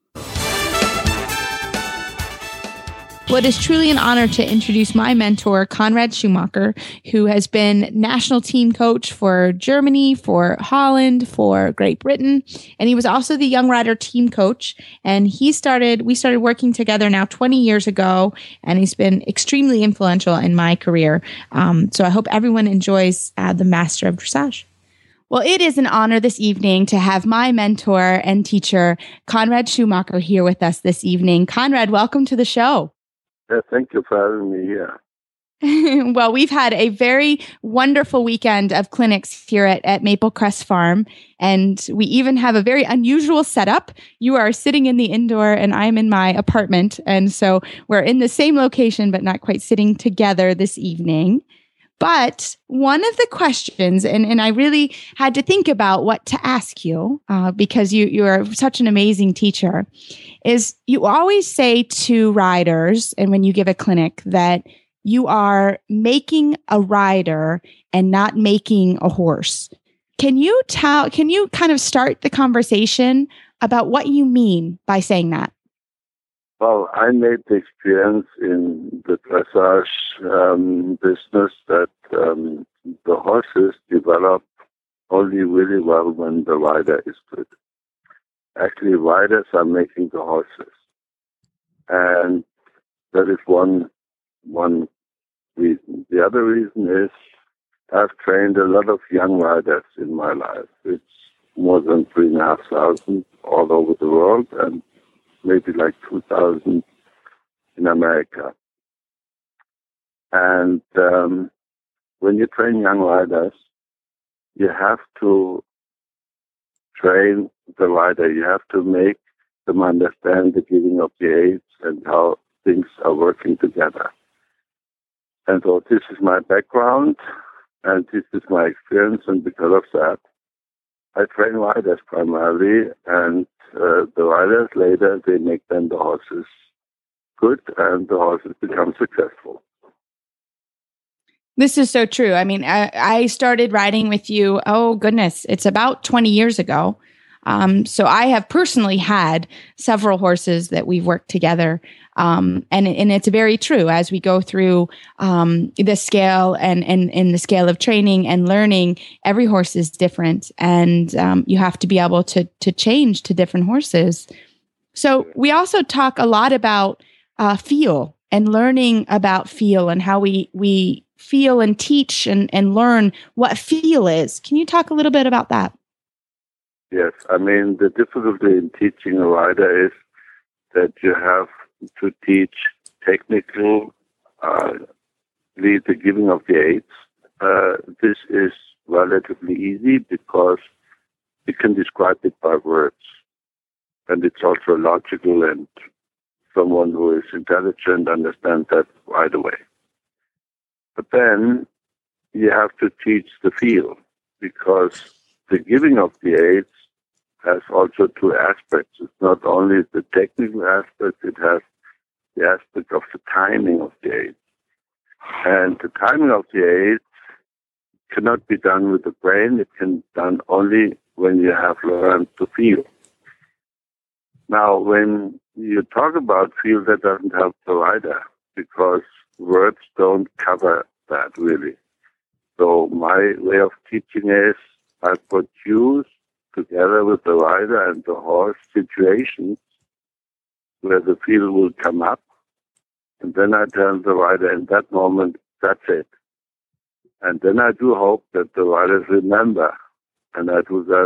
Well, it is truly an honor to introduce my mentor, Conrad Schumacher, who has been national team coach for Germany, for Holland, for Great Britain. And he was also the Young Rider team coach. And he started, we started working together now twenty years ago. And he's been extremely influential in my career. Um, so I hope everyone enjoys uh, the Master of Dressage. Well, it is an honor this evening to have my mentor and teacher, Conrad Schumacher, here with us this evening. Conrad, welcome to the show. Yeah, thank you for having me here. Well, we've had a very wonderful weekend of clinics here at, at Maple Crest Farm, and we even have a very unusual setup. You are sitting in the indoor, and I'm in my apartment, and so we're in the same location, but not quite sitting together this evening. But one of the questions, and, and I really had to think about what to ask you, uh, because you, you are such an amazing teacher, is you always say to riders, and when you give a clinic, that you are making a rider and not making a horse. Can you tell, can you kind of start the conversation about what you mean by saying that? Well, I made the experience in the dressage um, business that um, the horses develop only really well when the rider is good. Actually, riders are making the horses. And that is one one reason. The other reason is I've trained a lot of young riders in my life. It's more than three and a half thousand all over the world, and maybe like two thousand in America. And um, when you train young riders, you have to train the rider. You have to make them understand the giving of the aids and how things are working together. And so this is my background, and this is my experience, and because of that, I train riders primarily, and uh, the riders later, they make then the horses good, and the horses become successful. This is so true. I mean, I, I started riding with you, oh goodness, it's about twenty years ago. Um, so I have personally had several horses that we've worked together. Um, and, and it's very true as we go through um, the scale and, and, and the scale of training and learning, every horse is different. And um, you have to be able to, to change to different horses. So we also talk a lot about uh, feel and learning about feel and how we, we feel and teach and, and learn what feel is. Can you talk a little bit about that? Yes, I mean, the difficulty in teaching a rider is that you have to teach technical, uh, the giving of the aids. Uh, this is relatively easy because you can describe it by words. And it's also logical, and someone who is intelligent understands that right away. But then you have to teach the feel, because the giving of the aids has also two aspects. It's not only the technical aspect, it has the aspect of the timing of the aids. And the timing of the aids cannot be done with the brain. It can be done only when you have learned to feel. Now, when you talk about feel, that doesn't help the rider, because words don't cover that really. So my way of teaching is I produce together with the rider and the horse situations where the feel will come up, and then I tell the rider in that moment, that's it. And then I do hope that the riders remember, and I do that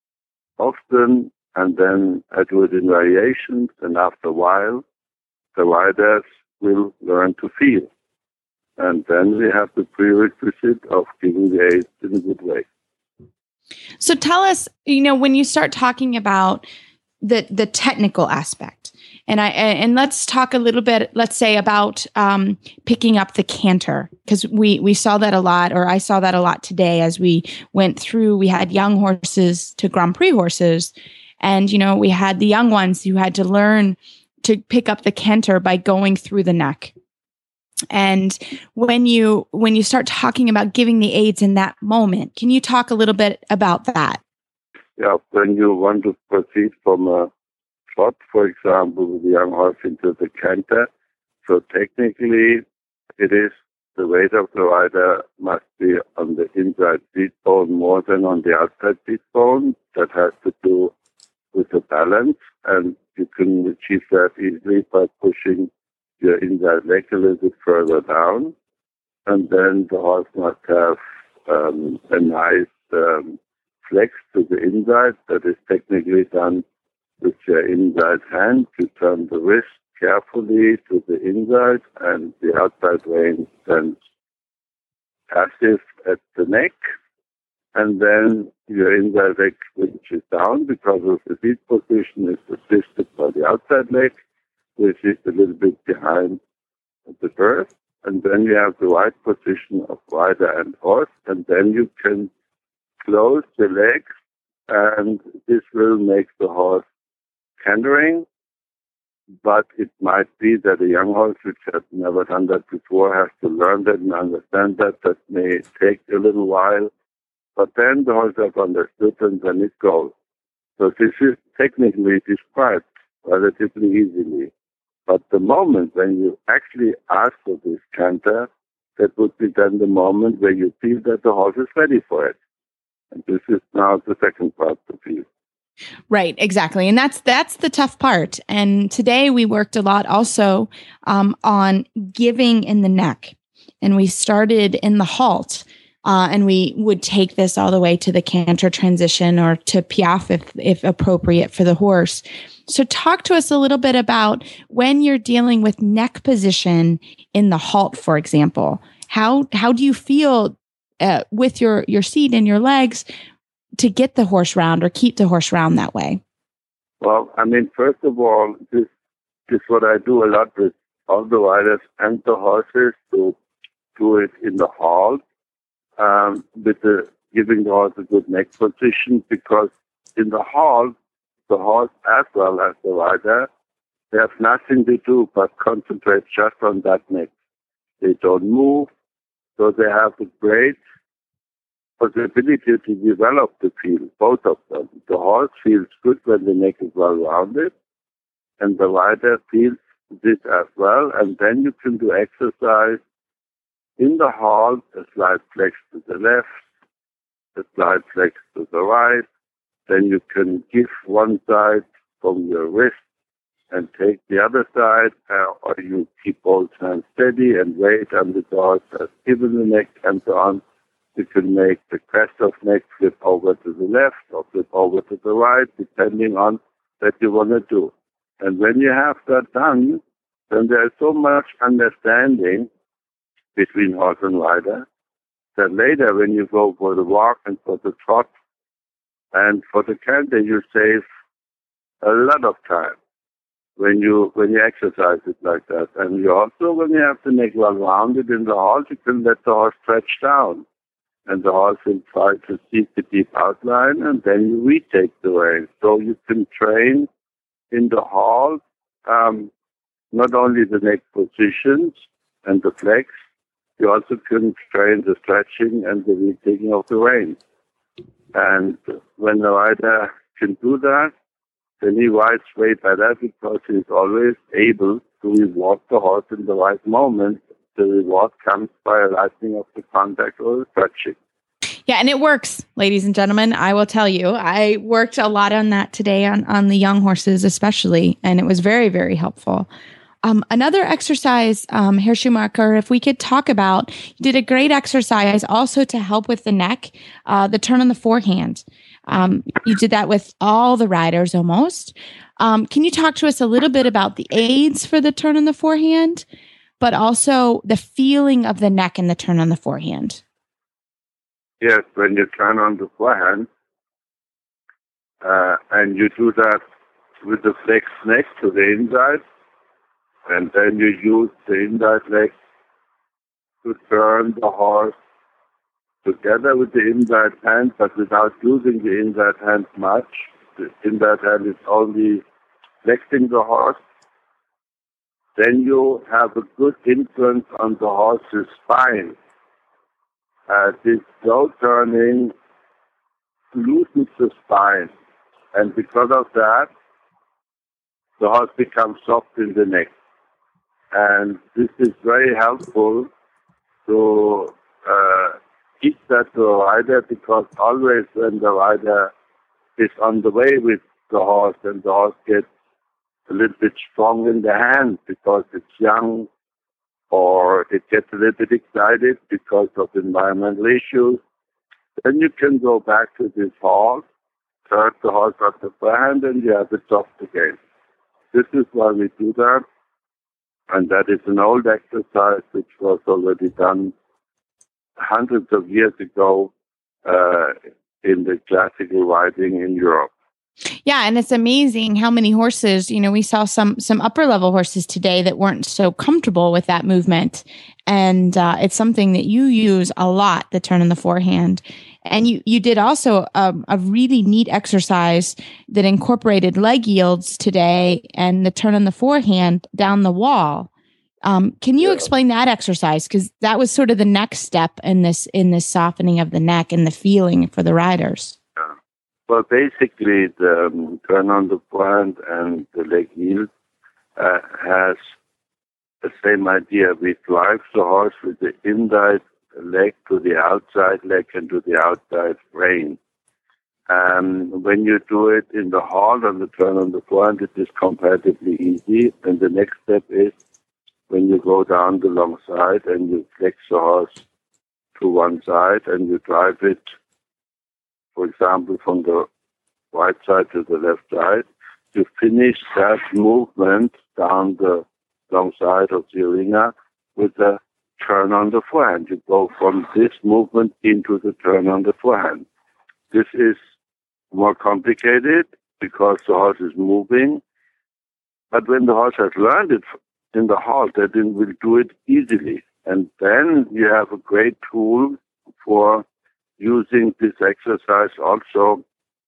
often, and then I do it in variations, and after a while, the riders will learn to feel. And then we have the prerequisite of giving the aids in a good way. So tell us, you know, when you start talking about the the technical aspect, and I and let's talk a little bit, let's say about um, picking up the canter, because we we saw that a lot, or I saw that a lot today as we went through. We had young horses to Grand Prix horses, and you know we had the young ones who had to learn to pick up the canter by going through the neck. And when you when you start talking about giving the aids in that moment, can you talk a little bit about that? Yeah, when you want to proceed from a trot, for example, with a young horse into the canter, so technically it is the weight of the rider must be on the inside seat bone more than on the outside seat bone. That has to do with the balance, and you can achieve that easily by pushing your inside leg a little bit further down. And then the horse must have um, a nice um, flex to the inside that is technically done with your inside hand. You turn the wrist carefully to the inside, and the outside rein stands passive at the neck. And then your inside leg switches down because of the seat position is assisted by the outside leg, which is a little bit behind the girth. And then you have the right position of rider and horse, and then you can close the legs, and this will make the horse cantering. But it might be that a young horse which has never done that before has to learn that and understand that. That may take a little while, but then the horse has understood, and then it goes. So this is technically described relatively easily. But the moment when you actually ask for this canter, that would be then the moment where you feel that the horse is ready for it. And this is now the second part to feel. Right, exactly. And that's that's the tough part. And today we worked a lot also um, on giving in the neck. And we started in the halt. Uh, and we would take this all the way to the canter transition or to piaffe if, if appropriate for the horse. So talk to us a little bit about when you're dealing with neck position in the halt, for example. How how do you feel uh, with your, your seat and your legs to get the horse round or keep the horse round that way? Well, I mean, first of all, this, this is what I do a lot with all the riders and the horses, to do it in the halt. Um, with the giving the horse a good neck position, because in the halt, the horse as well as the rider, they have nothing to do but concentrate just on that neck. They don't move, so they have a great possibility to develop the feel, both of them. The horse feels good when the neck is well rounded, and the rider feels this as well, and then you can do exercise in the halt, a slight flex to the left, a slight flex to the right. Then you can give one side from your wrist and take the other side, uh, or you keep both hands steady and wait until the horse has given the neck and so on. You can make the crest of neck flip over to the left or flip over to the right, depending on what you want to do. And when you have that done, then there's so much understanding between horse and rider that later when you go for the walk and for the trot and for the canter, you save a lot of time when you when you exercise it like that. And you also, when you have the neck well rounded in the halt, you can let the horse stretch down, and the horse will try to seek the deep outline, and then you retake the rein. So you can train in the halt um, not only the neck positions and the flex, you also can train the stretching and the retaking of the reins. And when the rider can do that, then he rides way better because he's always able to reward the horse in the right moment. The reward comes by a lightening of the contact or the stretching. Yeah, and it works, ladies and gentlemen. I will tell you, I worked a lot on that today on, on the young horses especially, and it was very, very helpful. Um, another exercise, um, Herr Schumacher, if we could talk about, you did a great exercise also to help with the neck, uh, the turn on the forehand. Um, you did that with all the riders almost. Um, can you talk to us a little bit about the aids for the turn on the forehand, but also the feeling of the neck and the turn on the forehand? Yes, when you turn on the forehand, Uh, and you do that with the flexed neck to the inside, and then you use the inside leg to turn the horse together with the inside hand, but without using the inside hand much. The inside hand is only flexing the horse. Then you have a good influence on the horse's spine. Uh, this slow turning loosens the spine, and because of that, the horse becomes soft in the neck. And this is very helpful to uh, teach that to a rider, because always when the rider is on the way with the horse and the horse gets a little bit strong in the hand because it's young, or it gets a little bit excited because of environmental issues, then you can go back to this horse, turn the horse off the forehand, and you have it soft again. This is why we do that, and that is an old exercise which was already done hundreds of years ago uh, in the classical riding in Europe. Yeah, and it's amazing how many horses, you know, we saw some some upper level horses today that weren't so comfortable with that movement. And uh, it's something that you use a lot, the turn on the forehand. And you, you did also a, a really neat exercise that incorporated leg yields today and the turn on the forehand down the wall. Um, can you yeah. explain that exercise? Because that was sort of the next step in this in this softening of the neck and the feeling for the riders. Yeah. Well, basically, the um, turn on the forehand and the leg yield uh, has the same idea. We drive the horse with the inside leg to the outside leg and to the outside rein. And when you do it in the halt on the turn on the forehand, it is comparatively easy. And the next step is when you go down the long side and you flex the horse to one side and you drive it, for example, from the right side to the left side, you finish that movement down the long side of the arena with the turn on the forehand. You go from this movement into the turn on the forehand. This is more complicated because the horse is moving, but when the horse has learned it in the halt, then it will do it easily. And then you have a great tool for using this exercise also.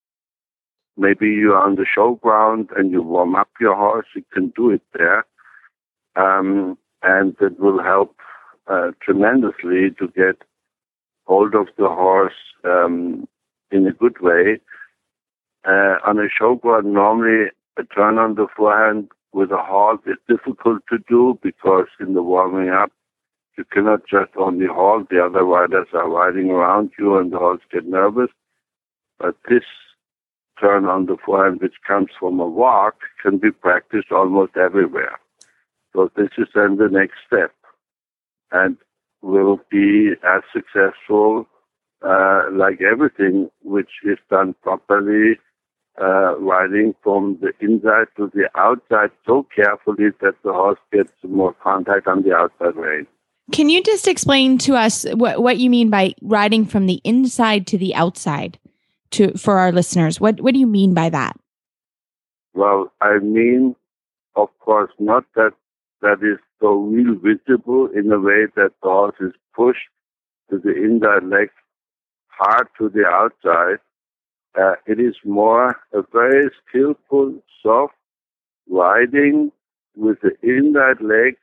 Maybe you're on the showground and you warm up your horse, you can do it there. Um, and it will help uh, tremendously to get hold of the horse um, in a good way. Uh, on a showground, normally a turn on the forehand with a halt is difficult to do because in the warming up, you cannot just only halt. The other riders are riding around you and the horse get nervous. But this turn on the forehand, which comes from a walk, can be practiced almost everywhere. So this is then the next step and will be as successful uh, like everything which is done properly, uh, riding from the inside to the outside so carefully that the horse gets more contact on the outside rein. Can you just explain to us what, what you mean by riding from the inside to the outside to for our listeners? What what do you mean by that? Well, I mean, of course, not that that is so real visible in a way that the horse is pushed to the inside leg hard to the outside. Uh, it is more a very skillful, soft riding with the inside leg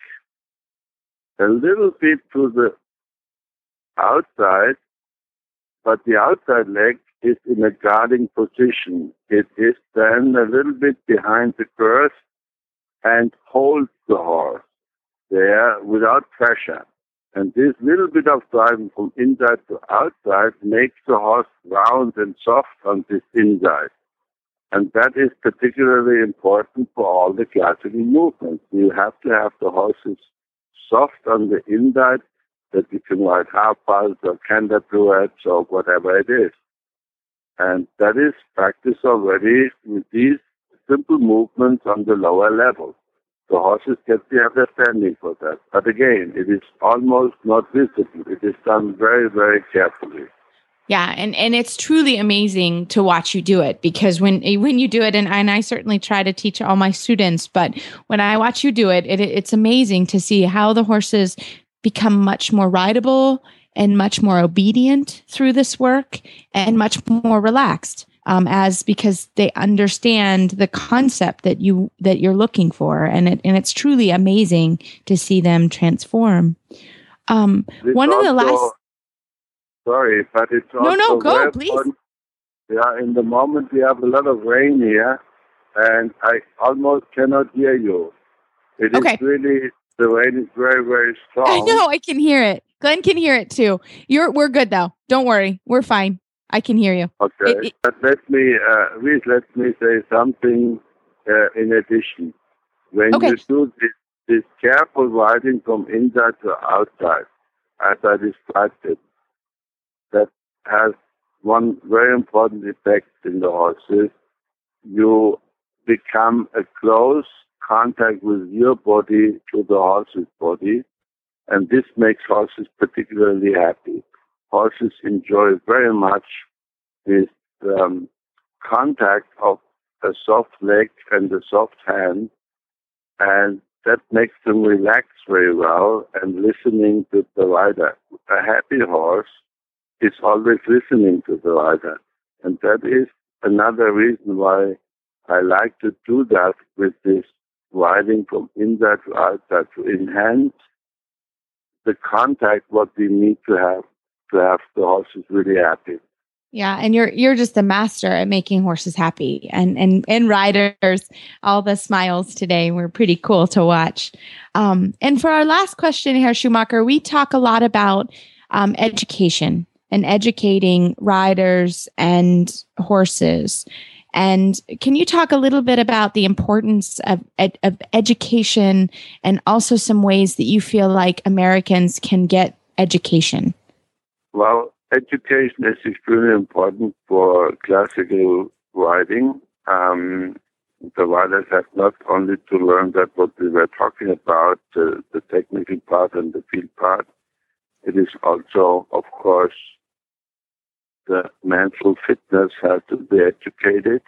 a little bit to the outside, but the outside leg is in a guarding position. It is then a little bit behind the girth and holds the horse there without pressure. And this little bit of driving from inside to outside makes the horse round and soft on this inside. And that is particularly important for all the classical movements. You have to have the horses soft on the inside that you can ride half pulse or canter pirouettes or whatever it is. And that is practiced already with these simple movements on the lower level. The horses get the understanding for that. But again, it is almost not visible. It is done very, very carefully. Yeah, and, and it's truly amazing to watch you do it, because when when you do it, and, and I certainly try to teach all my students, but when I watch you do it, it, it's amazing to see how the horses become much more rideable and much more obedient through this work, and much more relaxed, um, as because they understand the concept that you that you're looking for, and it and it's truly amazing to see them transform. Um, one also, of the last. Sorry, but it's also no, no, go, very please. important. Yeah, in the moment we have a lot of rain here, and I almost cannot hear you. It Okay. is really, the rain is very, very strong. I know, I can hear it. Glenn can hear it too. You're, we're good though. Don't worry, we're fine. I can hear you. Okay, It- it- but let me, uh, please let me say something uh, in addition. When Okay. you do this, this careful riding from inside to outside, as I described it, that has one very important effect in the horses. You become a close contact with your body to the horse's body, and this makes horses particularly happy. Horses enjoy very much this um, contact of a soft leg and a soft hand, and that makes them relax very well and listening to the rider. A happy horse is always listening to the rider. And that is another reason why I like to do that with this riding from inside to outside, to enhance the contact what we need to have to have the horses really happy. Yeah, and you're you're just a master at making horses happy, and and and riders. All the smiles today were pretty cool to watch. Um, and for our last question, Herr Schumacher, we talk a lot about um, education and educating riders and horses. And can you talk a little bit about the importance of, ed- of education, and also some ways that you feel like Americans can get education? Well, education is extremely important for classical riding. Um, the riders have not only to learn that what we were talking about, uh, the technical part and the field part. It is also, of course, the mental fitness has to be educated.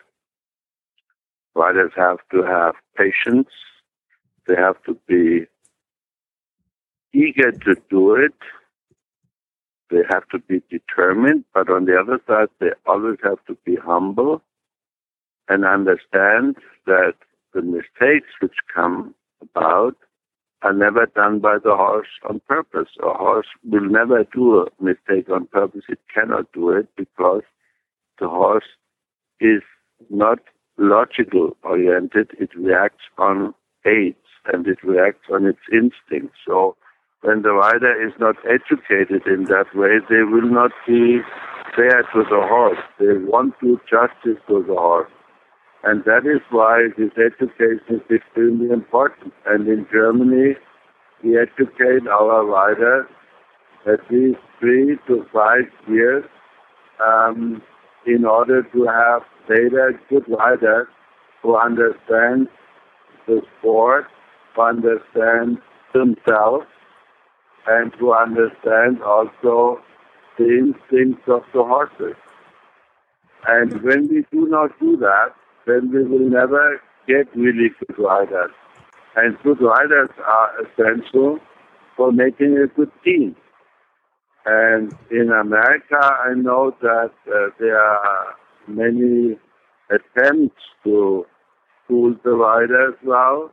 Riders have to have patience. They have to be eager to do it. They have to be determined, but on the other side, they always have to be humble and understand that the mistakes which come about are never done by the horse on purpose. A horse will never do a mistake on purpose. It cannot do it because the horse is not logical oriented. It reacts on aids and it reacts on its instincts. So when the rider is not educated in that way, they will not be fair to the horse. They won't do justice to the horse. And that is why this education is extremely important. And in Germany, we educate our riders at least three to five years um, in order to have later good riders who understand the sport, who understand themselves, and who understand also the instincts of the horses. And when we do not do that, then we will never get really good riders. And good riders are essential for making a good team. And in America, I know that uh, there are many attempts to school the riders well,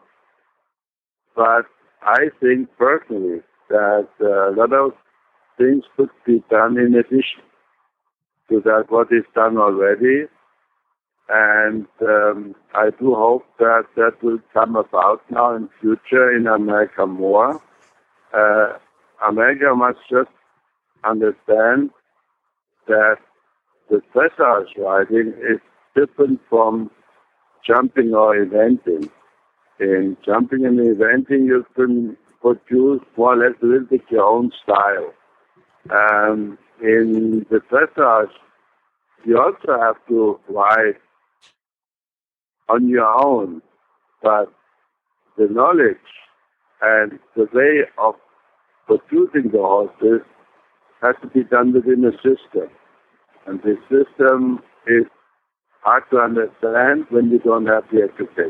but I think personally that uh, a lot of things could be done in addition to that what is done already. And um, I do hope that that will come about now in future in America more. Uh, America must just understand that the dressage riding is different from jumping or eventing. In jumping and eventing, you can produce more or less a little bit your own style. Um, in the dressage, you also have to ride on your own, but the knowledge and the way of producing the horses has to be done within a system. And the system is hard to understand when you don't have the education.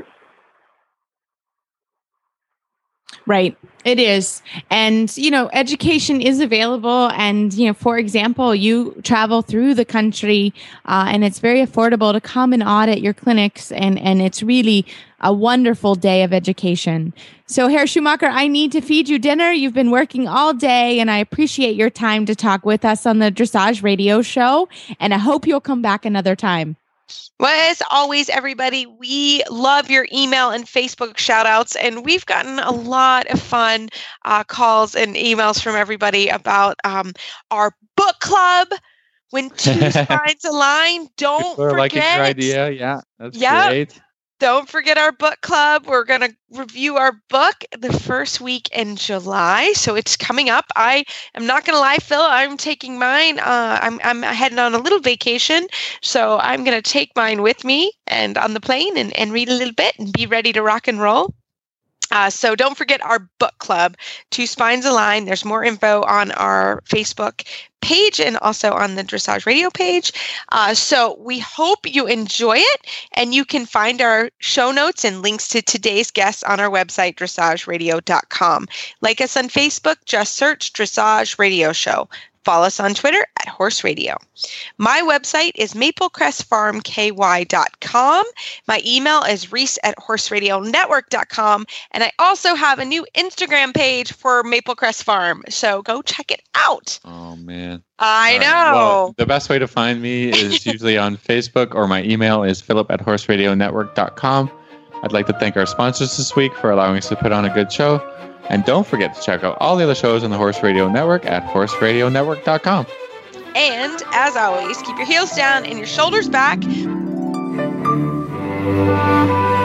Right. It is. And, you know, education is available. And, you know, for example, you travel through the country uh, and it's very affordable to come and audit your clinics. And, and it's really a wonderful day of education. So, Herr Schumacher, I need to feed you dinner. You've been working all day, and I appreciate your time to talk with us on the Dressage Radio Show. And I hope you'll come back another time. Well, as always, everybody, we love your email and Facebook shout outs, and we've gotten a lot of fun uh, calls and emails from everybody about um, our book club. When two spines align, don't People are forget. liking your idea. Yeah, that's Yep. great. Don't forget our book club. We're going to review our book the first week in July. So it's coming up. I am not going to lie, Phil. I'm taking mine. Uh, I'm, I'm heading on a little vacation. So I'm going to take mine with me and on the plane and, and read a little bit and be ready to rock and roll. Uh, so don't forget our book club, Two Spines Align. There's more info on our Facebook page and also on the Dressage Radio page. Uh, so we hope you enjoy it, and you can find our show notes and links to today's guests on our website, dressage radio dot com. Like us on Facebook, just search Dressage Radio Show. Follow us on Twitter at Horse Radio. My website is maple crest farm k y dot com. My email is reese at horse radio network dot com. And I also have a new Instagram page for Maple Crest Farm. So go check it out. Oh, man. I All right. know. Well, the best way to find me is usually on Facebook, or my email is philip at horse radio network dot com. I'd like to thank our sponsors this week for allowing us to put on a good show. And don't forget to check out all the other shows on the Horse Radio Network at horse radio network dot com. And as always, keep your heels down and your shoulders back.